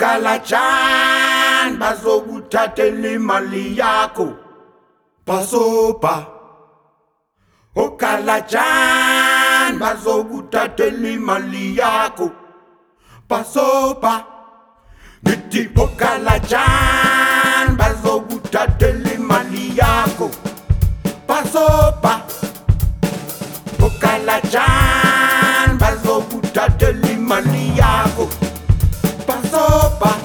Ukalachan bazokuthathela imali yakho basopa. Ukalachan bazokuthathela imali yakho basopa. Ngithi ukalachan bazokuthathela imali yakho basopa. Ukalachan bazokuthathela imali yakho basopa.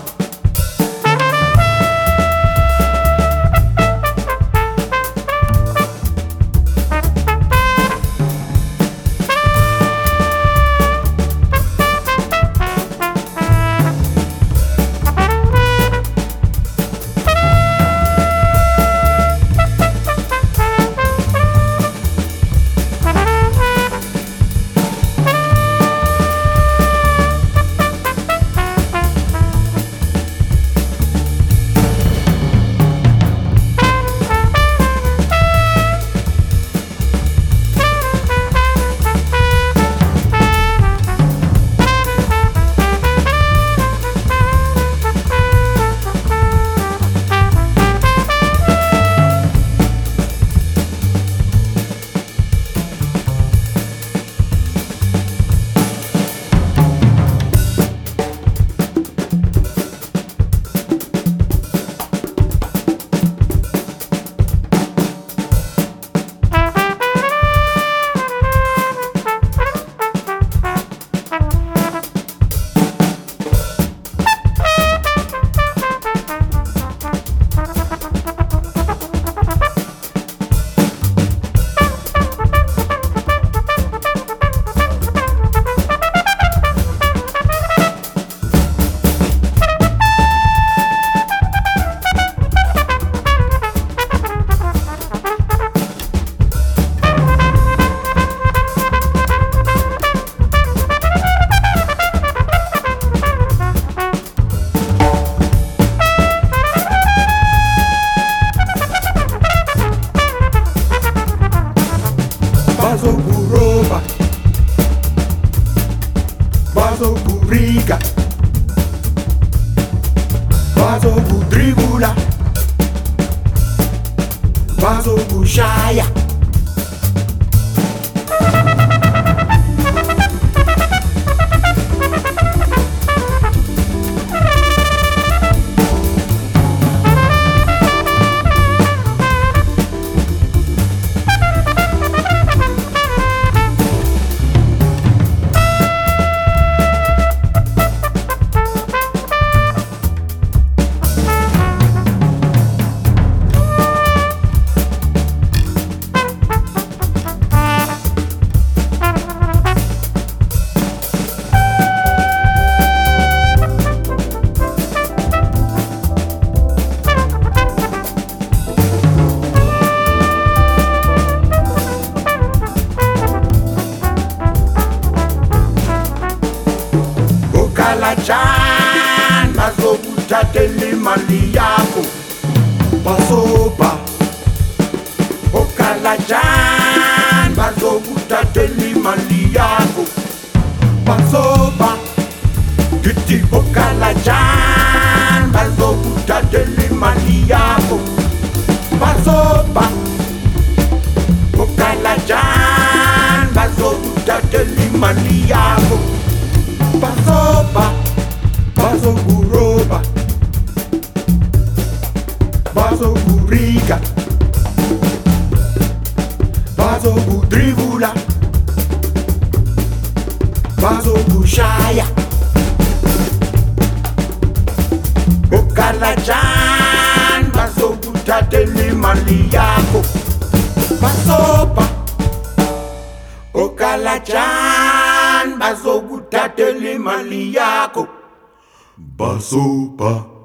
Bazokuroba, bazokurika, bazokudribula, bazokushaya. Ukalachan bazokuthathela imali yakho basopa. Ukalachan bazokuthathela imali yakho basopa. Ngithi ukalachan bazokuthathela imali yakho basopa. Ukalachan bazokuthathela imali yakho basopa. Bazokuroba, bazokurika, bazokudribula, bazokushaya. Ukalachan bazokuthathela imali yakho basopa. Ukalachan bazokuthathela imali yakho basopa.